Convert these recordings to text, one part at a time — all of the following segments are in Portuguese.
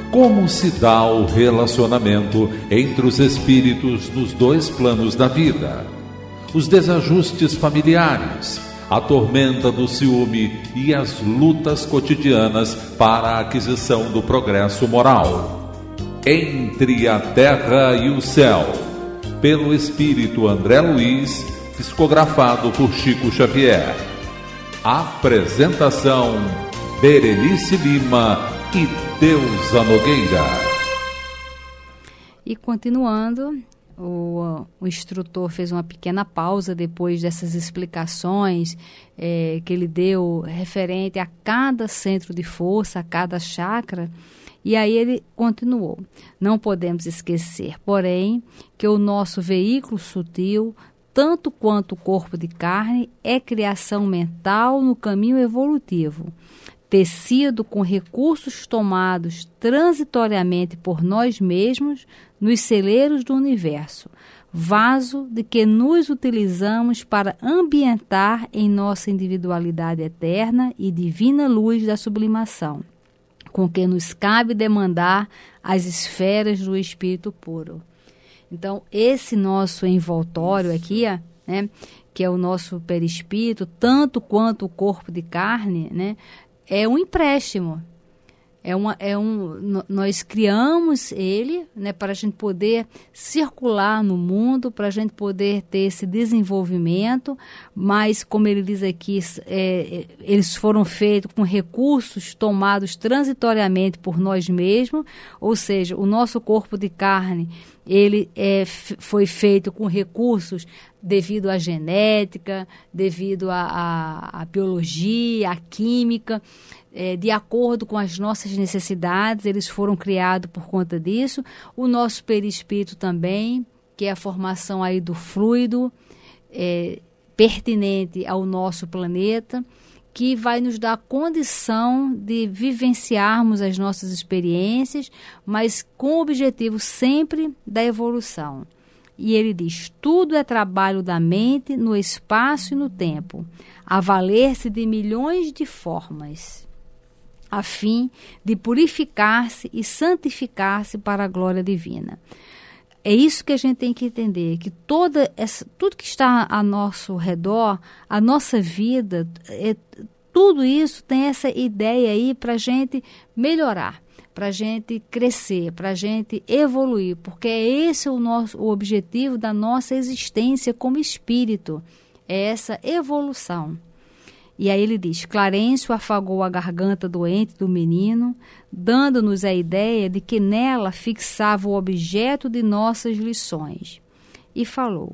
Como se dá o relacionamento entre os espíritos nos dois planos da vida? Os desajustes familiares, a tormenta do ciúme e as lutas cotidianas para a aquisição do progresso moral. Entre a Terra e o Céu, pelo espírito André Luiz, psicografado por Chico Xavier. Apresentação: Berenice Lima e Deusa Nogueira. E continuando, o instrutor fez uma pequena pausa depois dessas explicações que ele deu referente a cada centro de força, a cada chakra. E aí ele continuou: não podemos esquecer, porém, que o nosso veículo sutil, tanto quanto o corpo de carne, é criação mental no caminho evolutivo, tecido com recursos tomados transitoriamente por nós mesmos nos celeiros do universo, vaso de que nos utilizamos para ambientar em nossa individualidade eterna e divina luz da sublimação, com que nos cabe demandar as esferas do espírito puro. Então, esse nosso envoltório aqui, né, que é o nosso perispírito, tanto quanto o corpo de carne, né, é um empréstimo. Nós criamos ele, né, para a gente poder circular no mundo, para a gente poder ter esse desenvolvimento, mas, como ele diz aqui, eles foram feitos com recursos tomados transitoriamente por nós mesmos, ou seja, o nosso corpo de carne, ele foi feito com recursos devido à genética, devido à biologia, à química, de acordo com as nossas necessidades, eles foram criados por conta disso. O nosso perispírito também, que é a formação aí do fluido pertinente ao nosso planeta, que vai nos dar condição de vivenciarmos as nossas experiências, mas com o objetivo sempre da evolução. E ele diz: tudo é trabalho da mente no espaço e no tempo, a valer-se de milhões de formas, a fim de purificar-se e santificar-se para a glória divina. É isso que a gente tem que entender, que tudo que está a nosso redor, a nossa vida, tudo isso tem essa ideia aí para a gente melhorar, para a gente crescer, para a gente evoluir, porque esse é o objetivo da nossa existência como espírito, é essa evolução. E aí ele diz: Clarencio afagou a garganta doente do menino, dando-nos a ideia de que nela fixava o objeto de nossas lições. E falou: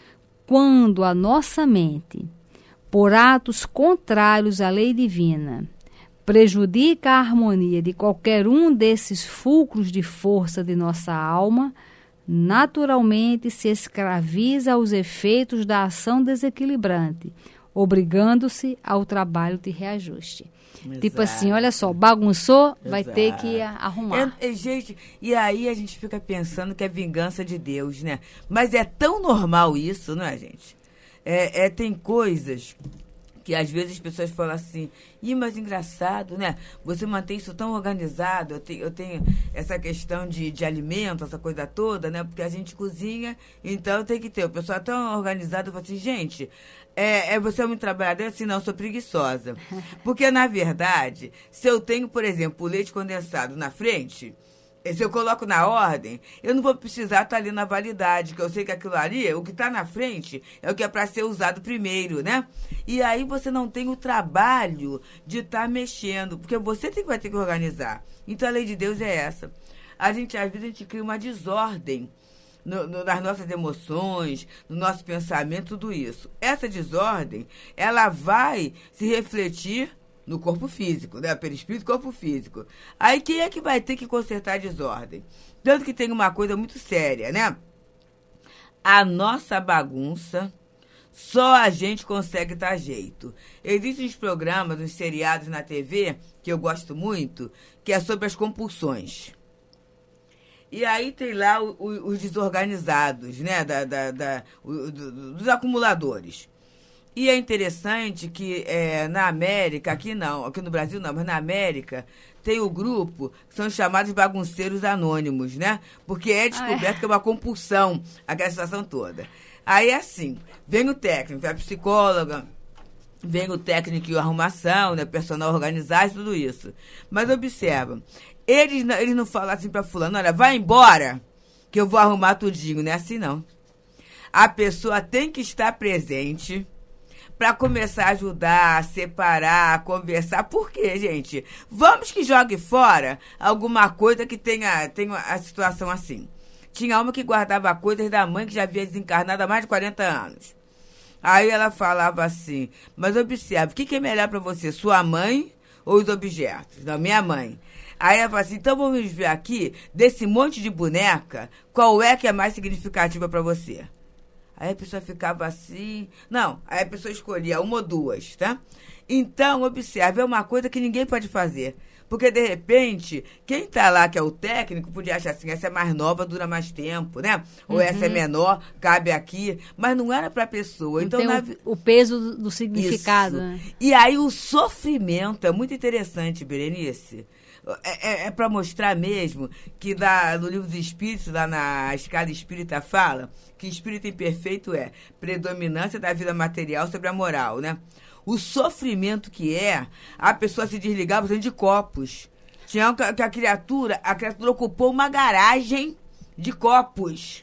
quando a nossa mente, por atos contrários à lei divina, prejudica a harmonia de qualquer um desses fulcros de força de nossa alma, naturalmente se escraviza aos efeitos da ação desequilibrante, obrigando-se ao trabalho de reajuste. Exato. Tipo assim, olha só, bagunçou, vai ter que arrumar. Gente, e aí a gente fica pensando que é vingança de Deus, né? Mas é tão normal isso, não é, gente? Tem coisas que às vezes as pessoas falam assim: mas engraçado, né? Você mantém isso tão organizado. Eu tenho essa questão de alimento, essa coisa toda, né? Porque a gente cozinha, então tem que ter. O pessoal é tão organizado, eu falo assim: gente, você é muito trabalhadora? Assim, não, eu sou preguiçosa. Porque, na verdade, se eu tenho, por exemplo, o leite condensado na frente, se eu coloco na ordem, eu não vou precisar estar ali na validade, que eu sei que aquilo ali, o que está na frente, é o que é para ser usado primeiro, né? E aí você não tem o trabalho de estar mexendo, porque você vai ter que organizar. Então a lei de Deus é essa. Às vezes a gente cria uma desordem nas nossas emoções, no nosso pensamento, tudo isso. Essa desordem, ela vai se refletir no corpo físico, né? Perispírito e corpo físico. Aí quem é que vai ter que consertar a desordem? Tanto que tem uma coisa muito séria, né? A nossa bagunça, só a gente consegue dar jeito. Existem uns programas, uns seriados na TV, que eu gosto muito, que é sobre as compulsões. E aí tem lá os desorganizados, né? Dos acumuladores. E é interessante que na América, aqui no Brasil não, mas na América, tem o grupo que são chamados bagunceiros anônimos, né? Porque é descoberto que é uma compulsão, aquela situação toda. Aí, assim, vem o técnico, a psicóloga, vem o técnico em arrumação, né? Personal organizado, tudo isso. Mas observa, eles não falam assim pra fulano, olha, vai embora, que eu vou arrumar tudinho, não é assim não. A pessoa tem que estar presente para começar a ajudar, a separar, a conversar. Por quê, gente? Vamos que jogue fora alguma coisa que tenha a situação assim. Tinha uma que guardava coisas da mãe que já havia desencarnado há mais de 40 anos. Aí ela falava assim, mas observe, o que é melhor para você, sua mãe ou os objetos? Não, minha mãe. Aí ela falou assim, então vamos ver aqui, desse monte de boneca, qual é que é mais significativa para você? Aí a pessoa ficava assim... Não, aí a pessoa escolhia uma ou duas, tá? Então, observe, é uma coisa que ninguém pode fazer. Porque, de repente, quem tá lá, que é o técnico, podia achar assim, essa é mais nova, dura mais tempo, né? Ou essa é menor, cabe aqui. Mas não era pra pessoa. Então, o peso do significado. Né? E aí o sofrimento é muito interessante, Berenice. É para mostrar mesmo que no livro dos Espíritos, lá na Escala Espírita, fala que espírito imperfeito é predominância da vida material sobre a moral, né? O sofrimento que a pessoa se desligar por de copos. Tinha que a criatura ocupou uma garagem de copos.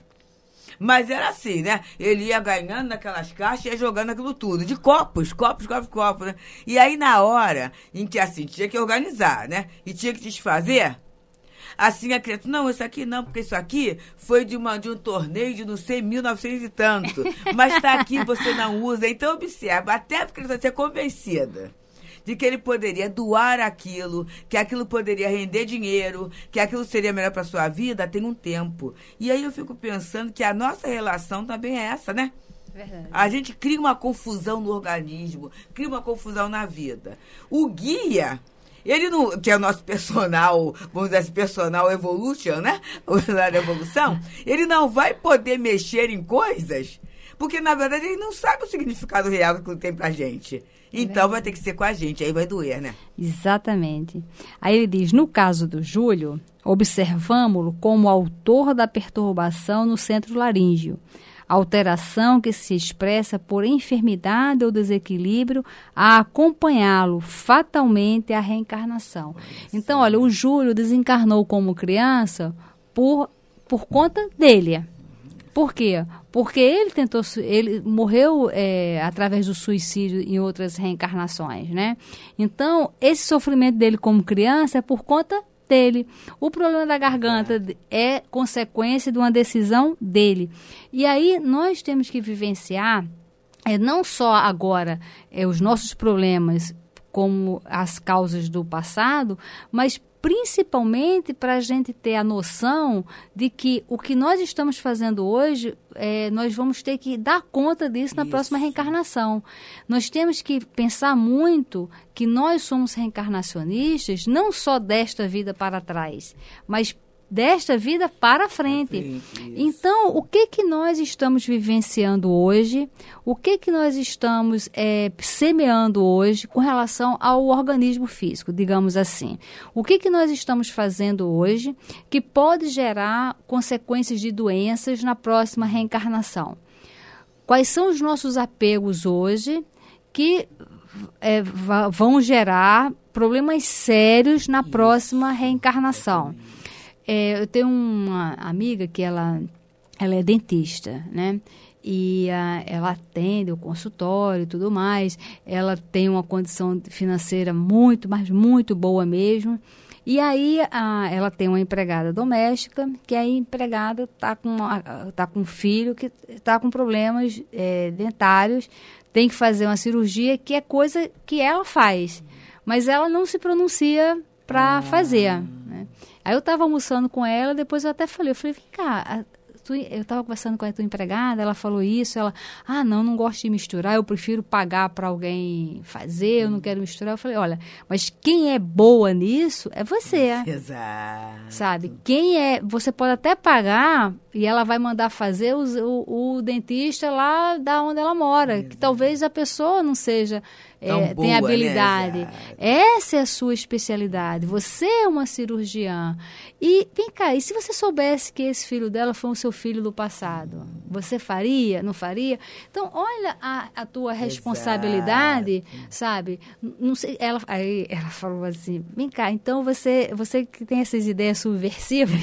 Mas era assim, né? Ele ia ganhando naquelas caixas e ia jogando aquilo tudo. De copos, né? E aí, na hora em que, assim, tinha que organizar, né? E tinha que desfazer, assim, a criatura, não, isso aqui não, porque isso aqui foi de um torneio de não sei, 1900 e tanto. Mas tá aqui, você não usa. Então, observa, até porque ele vai ser convencida de que ele poderia doar aquilo, que aquilo poderia render dinheiro, que aquilo seria melhor para sua vida, tem um tempo. E aí eu fico pensando que a nossa relação também é essa, né? Verdade. A gente cria uma confusão no organismo, cria uma confusão na vida. O guia, ele não, que é o nosso personal, vamos dizer assim, personal evolution, né? O da evolução, ele não vai poder mexer em coisas, porque na verdade ele não sabe o significado real que aquilo tem pra gente. Então vai ter que ser com a gente, aí vai doer, né? Exatamente. Aí ele diz, no caso do Júlio, observamo-lo como autor da perturbação no centro laríngeo. Alteração que se expressa por enfermidade ou desequilíbrio a acompanhá-lo fatalmente à reencarnação. Então, olha, o Júlio desencarnou como criança por conta dele. Por quê? Porque ele morreu através do suicídio em outras reencarnações, né? Então, esse sofrimento dele como criança é por conta dele. O problema da garganta é consequência de uma decisão dele. E aí, nós temos que vivenciar, não só agora os nossos problemas como as causas do passado, mas principalmente para a gente ter a noção de que o que nós estamos fazendo hoje, nós vamos ter que dar conta disso na próxima reencarnação. Nós temos que pensar muito que nós somos reencarnacionistas, não só desta vida para trás, mas desta vida para frente. Então, o que nós estamos vivenciando hoje? O que nós estamos semeando hoje com relação ao organismo físico, digamos assim? O que nós estamos fazendo hoje que pode gerar consequências de doenças na próxima reencarnação? Quais são os nossos apegos hoje que vão gerar problemas sérios na próxima reencarnação? Eu tenho uma amiga que ela é dentista, né? E ela atende o consultório e tudo mais. Ela tem uma condição financeira muito, mas muito boa mesmo. E aí ela tem uma empregada doméstica, que a empregada está com um filho que está com problemas dentários, tem que fazer uma cirurgia, que é coisa que ela faz. Mas ela não se pronuncia para fazer, né? Aí eu estava almoçando com ela, depois eu até falei, vem cá, eu estava conversando com a tua empregada, ela falou isso, ela, não gosto de misturar, eu prefiro pagar para alguém fazer, eu não quero misturar. Eu falei, olha, mas quem é boa nisso é você. Exato. Sabe? Você pode até pagar e ela vai mandar fazer o dentista lá da onde ela mora, exato, que talvez a pessoa não seja... tem habilidade. Né? Essa é a sua especialidade. Você é uma cirurgiã. E vem cá, e se você soubesse que esse filho dela foi o seu filho do passado? Você faria? Não faria? Então, olha a tua responsabilidade, exato, sabe? Não sei, aí ela falou assim, vem cá, então você que tem essas ideias subversivas,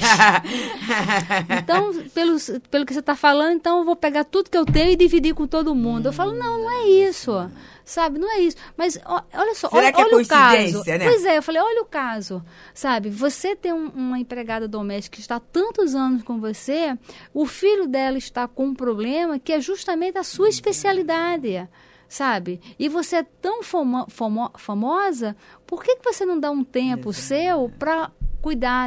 então, pelo que você está falando, então eu vou pegar tudo que eu tenho e dividir com todo mundo. Eu falo, não é isso. Sabe, não é isso. Mas olha só, olha o caso. Né? Pois é, eu falei, olha o caso. Sabe, você tem uma empregada doméstica que está há tantos anos com você, o filho dela está com um problema que é justamente a sua especialidade. Sabe? E você é tão famosa, por que você não dá um tempo seu para cuidar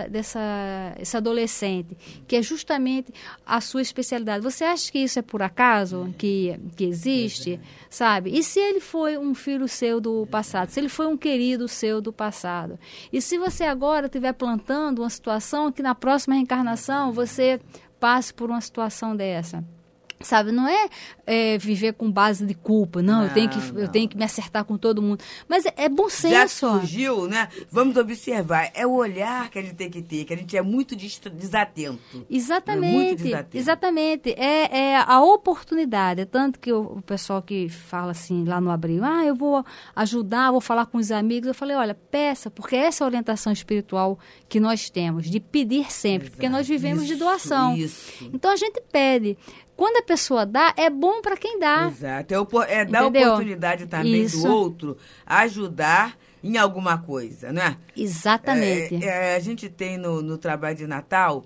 dessa adolescente, que é justamente a sua especialidade? Você acha que isso é por acaso que existe? Sabe? E se ele foi um filho seu do passado? Se ele foi um querido seu do passado? E se você agora estiver plantando uma situação que na próxima reencarnação você passe por uma situação dessa? Sabe, não é viver com base de culpa, não, eu tenho que me acertar com todo mundo, mas é bom senso. Já surgiu, né? Vamos observar, é o olhar que a gente tem que ter, que a gente é muito desatento. Exatamente, muito desatento. Exatamente, é a oportunidade, é tanto que o pessoal que fala assim lá no Abril, eu vou ajudar, vou falar com os amigos, eu falei, olha, peça, porque essa é a orientação espiritual que nós temos, de pedir sempre, exato, porque nós vivemos de doação. Isso. Então a gente pede. Quando a pessoa dá, é bom para quem dá. Exato. É dar oportunidade também do outro ajudar em alguma coisa, né? Exatamente. A gente tem no trabalho de Natal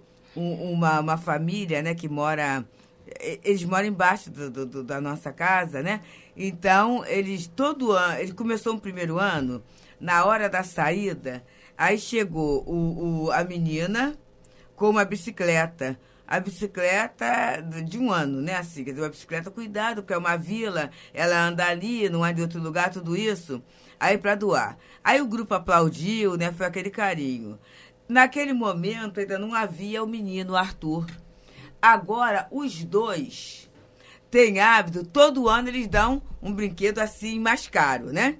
uma família, né, que mora... Eles moram embaixo da nossa casa, né? Então, eles todo ano... Ele começou o primeiro ano, na hora da saída, aí chegou a menina com uma bicicleta. A bicicleta de um ano, né? Assim, quer dizer, uma bicicleta, cuidado, porque é uma vila, ela anda ali, não anda em outro lugar, tudo isso, aí para doar. Aí o grupo aplaudiu, né? Foi aquele carinho. Naquele momento ainda não havia o menino, o Arthur. Agora, os dois têm hábito, todo ano eles dão um brinquedo assim mais caro, né?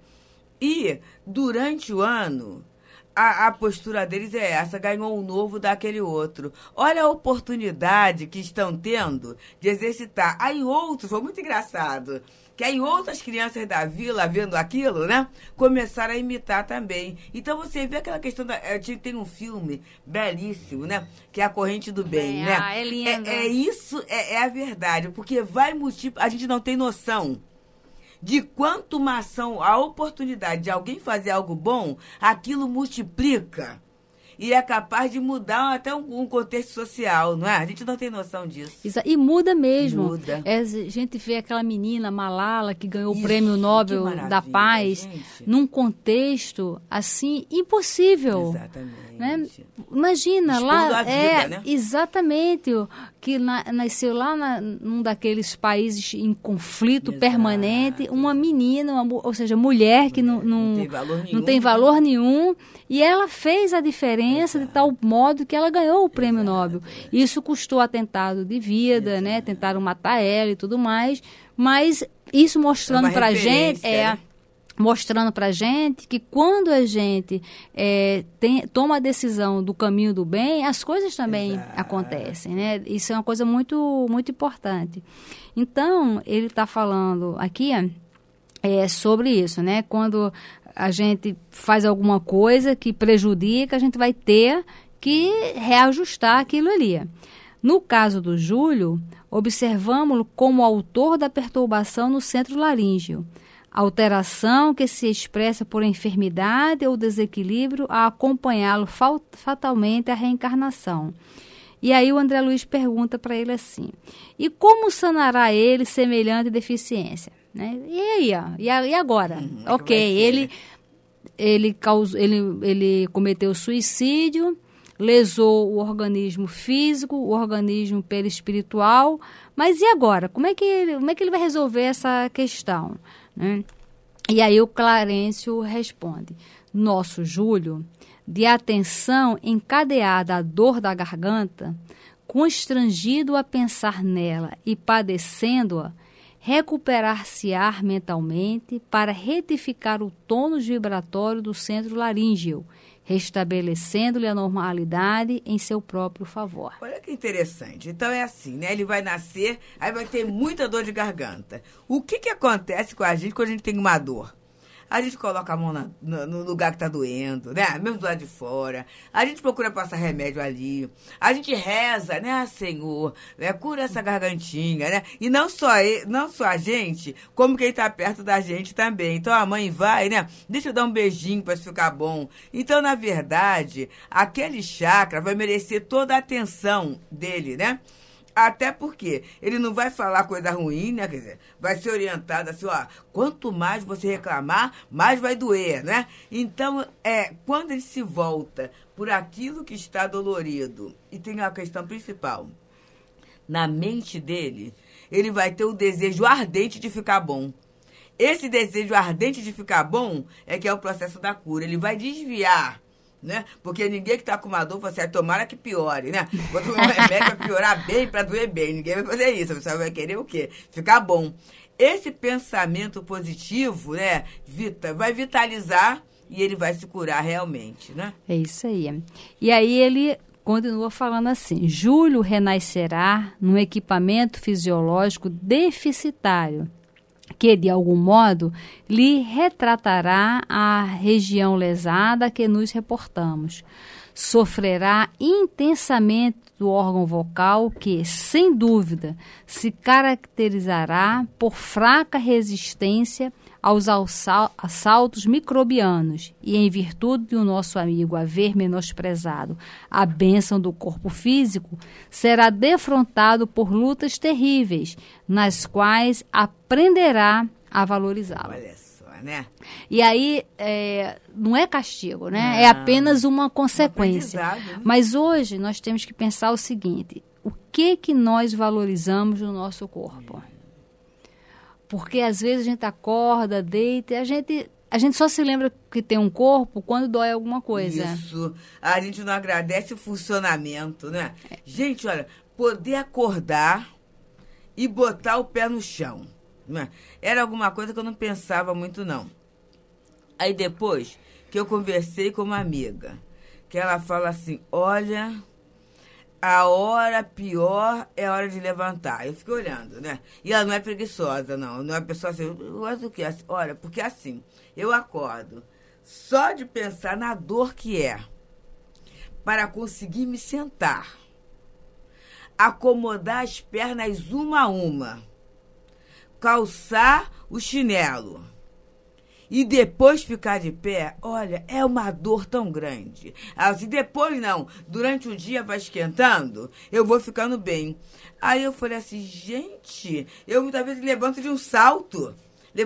E durante o ano... A postura deles é essa, ganhou um novo daquele outro. Olha a oportunidade que estão tendo de exercitar. Aí outros, foi muito engraçado, que aí outras crianças da vila, vendo aquilo, né, começaram a imitar também. Então você vê aquela questão tem um filme belíssimo, né, que é A Corrente do Bem, né? É lindo. Isso é a verdade, porque a gente não tem noção de quanto uma ação, a oportunidade de alguém fazer algo bom, aquilo multiplica e é capaz de mudar até um contexto social, não é? A gente não tem noção disso. E muda mesmo. Muda. A gente vê aquela menina, Malala, que ganhou o Prêmio Nobel da Paz, gente, num contexto, assim, impossível. Exatamente. Né? Imagina, expondo lá, a vida, né? Exatamente, que nasceu lá num daqueles países em conflito, exato, permanente, uma menina, ou seja, mulher que não tem valor nenhum, e ela fez a diferença, exato, de tal modo que ela ganhou o Prêmio, exato, Nobel. Isso custou atentado de vida, exato, né? Tentaram matar ela e tudo mais, mas isso mostrando pra gente... né? Mostrando para a gente que quando a gente toma a decisão do caminho do bem, as coisas também, exato, acontecem, né? Isso é uma coisa muito, muito importante. Então, ele está falando aqui sobre isso, né? Quando a gente faz alguma coisa que prejudica, a gente vai ter que reajustar aquilo ali. No caso do Júlio, observamos-lo como autor da perturbação no centro laríngeo. Alteração que se expressa por enfermidade ou desequilíbrio a acompanhá-lo fatalmente à reencarnação. E aí o André Luiz pergunta para ele assim, e como sanará ele semelhante deficiência? Né? E aí, ó, e agora? Ok, ele cometeu suicídio, lesou o organismo físico, o organismo perispiritual, mas e agora? Como é que ele vai resolver essa questão, né? E aí o Clarencio responde: nosso Júlio, de atenção encadeada à dor da garganta, constrangido a pensar nela e padecendo-a, recuperar-se-á mentalmente para retificar o tônus vibratório do centro laríngeo, restabelecendo-lhe a normalidade em seu próprio favor. Olha que interessante. Então é assim, né? Ele vai nascer, aí vai ter muita dor de garganta. O que acontece com a gente quando a gente tem uma dor? A gente coloca a mão no lugar que está doendo, né? Mesmo do lado de fora. A gente procura passar remédio ali. A gente reza, né? Ah, Senhor, né? Cura essa gargantinha, né? E não só a gente, como quem está perto da gente também. Então a mãe vai, né? Deixa eu dar um beijinho para ficar bom. Então, na verdade, aquele chakra vai merecer toda a atenção dele, né? Até porque ele não vai falar coisa ruim, né? Quer dizer, vai ser orientado assim, ó, quanto mais você reclamar, mais vai doer, né? Então, quando ele se volta por aquilo que está dolorido, e tem a questão principal, na mente dele, ele vai ter o desejo ardente de ficar bom. Esse desejo ardente de ficar bom é que é o processo da cura. Ele vai desviar, né? Porque ninguém que está com uma dor, você tomara que piore, né? Quando o remédio vai piorar bem para doer bem. Ninguém vai fazer isso. Você vai querer o quê? Ficar bom. Esse pensamento positivo, né? Vai vitalizar e ele vai se curar realmente, né? É isso aí. E aí ele continua falando assim: Júlio renascerá num equipamento fisiológico deficitário, que, de algum modo, lhe retratará a região lesada a que nos reportamos. Sofrerá intensamente do órgão vocal que, sem dúvida, se caracterizará por fraca resistência aos assaltos microbianos e, em virtude de o nosso amigo haver menosprezado a bênção do corpo físico, será defrontado por lutas terríveis, nas quais aprenderá a valorizá-lo. Olha só, né? E aí, não é castigo, né? Não. É apenas uma consequência. Né? Mas hoje nós temos que pensar o seguinte: o que nós valorizamos no nosso corpo? Porque às vezes a gente acorda, deita, e a gente só se lembra que tem um corpo quando dói alguma coisa. Isso. A gente não agradece o funcionamento, né? Gente, olha, poder acordar e botar o pé no chão, né? Era alguma coisa que eu não pensava muito, não. Aí depois que eu conversei com uma amiga, que ela fala assim, olha, a hora pior é a hora de levantar. Eu fiquei olhando, né? E ela não é preguiçosa, não. Não é pessoa assim, mas o quê? Olha, porque assim, eu acordo só de pensar na dor que é para conseguir me sentar, acomodar as pernas uma a uma, calçar o chinelo e depois ficar de pé, olha, é uma dor tão grande. Se depois não, durante o dia vai esquentando, eu vou ficando bem. Aí eu falei assim, gente, eu muitas vezes levanto de um salto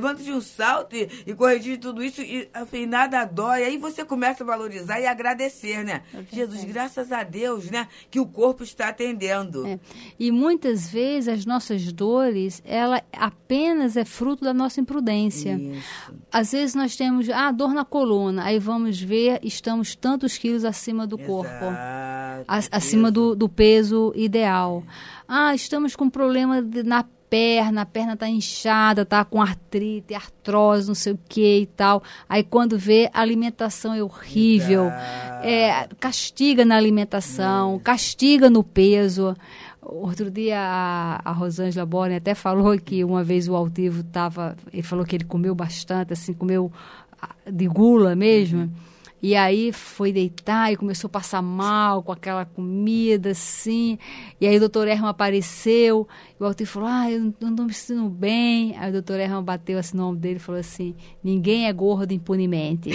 e corrigir tudo isso e assim, nada dói. Aí você começa a valorizar e agradecer, né? Jesus, graças a Deus, né? Que o corpo está atendendo. E muitas vezes as nossas dores, ela apenas é fruto da nossa imprudência. Isso. Às vezes nós temos dor na coluna, aí vamos ver, estamos tantos quilos acima do corpo. Acima do peso ideal. Estamos com problema na perna, a perna está inchada, está com artrite, artrose, não sei o que e tal. Aí quando vê, a alimentação é horrível, castiga na alimentação, castiga no peso. Outro dia a Rosângela Borne até falou que uma vez o altivo ele falou que ele comeu bastante, assim, comeu de gula mesmo. E aí foi deitar e começou a passar mal com aquela comida, assim. E aí o doutor Erma apareceu. E o Altivo falou, eu não estou me sentindo bem. Aí o doutor Erma bateu assim no ombro dele e falou assim, ninguém é gordo impunemente.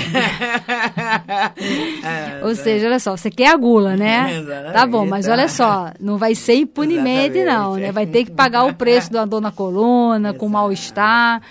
Ou seja, olha só, você quer a gula, né? Tá bom, mas olha só, não vai ser impunemente não, né? Vai ter que pagar o preço da dor na coluna, com mal-estar.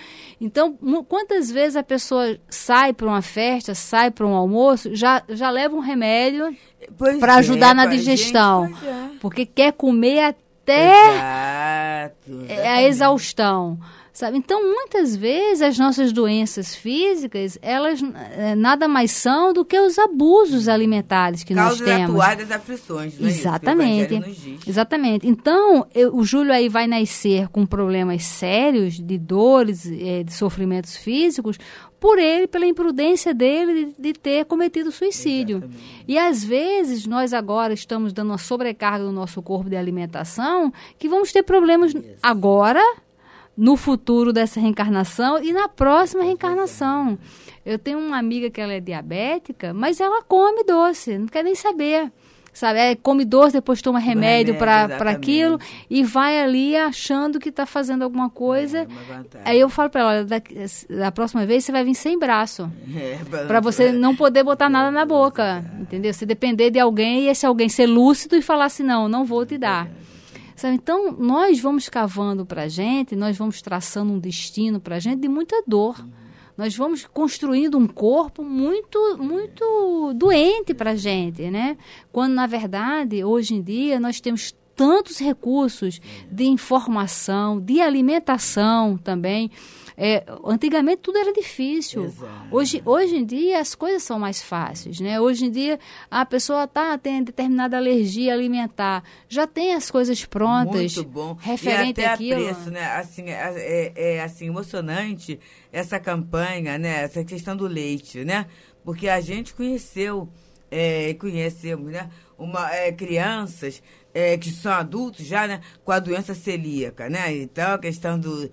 Então, quantas vezes a pessoa sai para uma festa, sai para um almoço, já leva um remédio para ajudar na digestão, porque quer comer até a exaustão. Sabe? Então, muitas vezes, as nossas doenças físicas, elas nada mais são do que os abusos alimentares que nós temos. Causa atuais das aflições, não é exatamente, isso? Nos diz. Exatamente. Então, o Júlio aí vai nascer com problemas sérios de dores, de sofrimentos físicos, pela imprudência dele de ter cometido suicídio. Exatamente. E, às vezes, nós agora estamos dando uma sobrecarga no nosso corpo de alimentação, que vamos ter problemas agora, no futuro dessa reencarnação e na próxima reencarnação. Eu tenho uma amiga que ela é diabética, mas ela come doce, não quer nem saber. Sabe? Come doce, depois toma remédio para aquilo e vai ali achando que está fazendo alguma coisa. Aí eu falo para ela, olha, da próxima vez você vai vir sem braço. Para você não poder botar nada na boca. Entendeu? Se depender de alguém e esse alguém ser lúcido e falar assim, não vou te dar. Sabe? Então, nós vamos cavando para a gente, nós vamos traçando um destino para a gente de muita dor. Nós vamos construindo um corpo muito, muito doente para a gente, né? Quando, na verdade, hoje em dia, nós temos tantos recursos de informação, de alimentação também. Antigamente tudo era difícil. Hoje em dia as coisas são mais fáceis, né? Hoje em dia a pessoa tem determinada alergia alimentar, já tem as coisas prontas. Muito bom. Referente e até àquilo. A preço, né? Assim, é assim, emocionante essa campanha, né? Essa questão do leite, né? Porque a gente conhecemos, né? Crianças que são adultos já, né, com a doença celíaca, né? Então, a questão do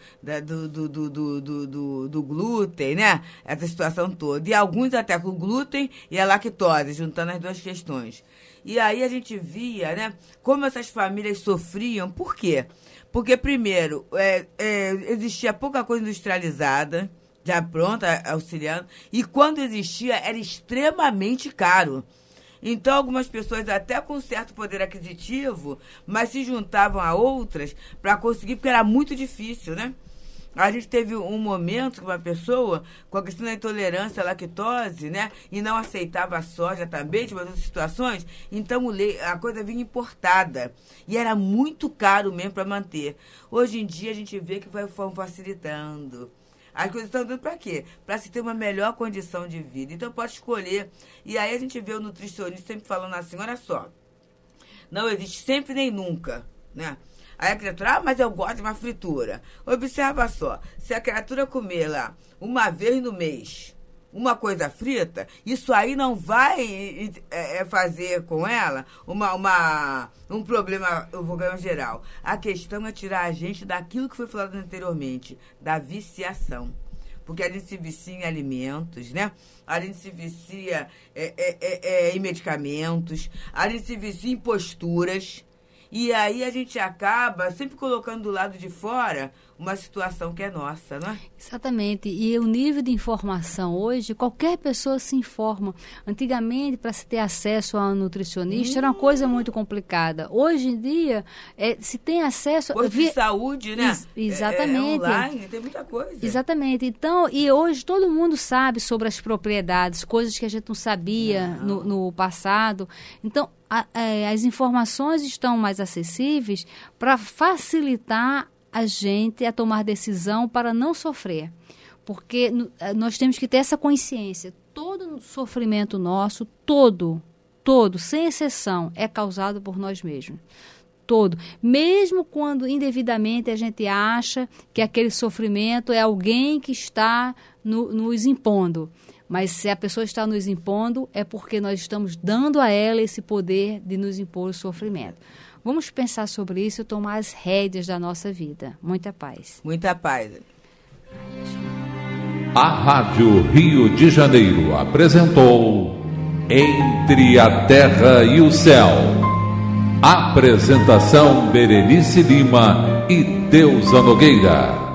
glúten, né? Essa situação toda. E alguns até com glúten e a lactose, juntando as duas questões. E aí a gente via, né, como essas famílias sofriam. Por quê? Porque, primeiro, existia pouca coisa industrializada, já pronta, auxiliando, e quando existia, era extremamente caro. Então, algumas pessoas até com certo poder aquisitivo, mas se juntavam a outras para conseguir, porque era muito difícil, né? A gente teve um momento com uma pessoa com a questão da intolerância à lactose, né? E não aceitava a soja também, de outras situações. Então, a coisa vinha importada. E era muito caro mesmo para manter. Hoje em dia, a gente vê que vai facilitando. As coisas estão dando para quê? Para se ter uma melhor condição de vida. Então, pode escolher. E aí, a gente vê o nutricionista sempre falando assim, olha só, não existe sempre nem nunca, né? Aí a criatura, mas eu gosto de uma fritura. Observa só, se a criatura comer lá uma vez no mês uma coisa frita, isso aí não vai fazer com ela um problema geral. A questão é tirar a gente daquilo que foi falado anteriormente, da viciação. Porque a gente se vicia em alimentos, né? A gente se vicia em medicamentos, a gente se vicia em posturas. E aí a gente acaba sempre colocando do lado de fora uma situação que é nossa, não é? Exatamente. E o nível de informação hoje, qualquer pessoa se informa. Antigamente, para se ter acesso a um nutricionista, era uma coisa muito complicada. Hoje em dia, se tem acesso... Posto de saúde, né? Exatamente. Online, tem muita coisa. Exatamente. Então, e hoje todo mundo sabe sobre as propriedades, coisas que a gente não sabia no passado. Então, as informações estão mais acessíveis para facilitar a gente a tomar decisão para não sofrer. Porque nós temos que ter essa consciência. Todo sofrimento nosso, todo, sem exceção, é causado por nós mesmos. Todo. Mesmo quando indevidamente a gente acha que aquele sofrimento é alguém que está nos impondo. Mas se a pessoa está nos impondo, é porque nós estamos dando a ela esse poder de nos impor o sofrimento. Vamos pensar sobre isso e tomar as rédeas da nossa vida. Muita paz. Muita paz. A Rádio Rio de Janeiro apresentou Entre a Terra e o Céu. Apresentação Berenice Lima e Deusa Nogueira.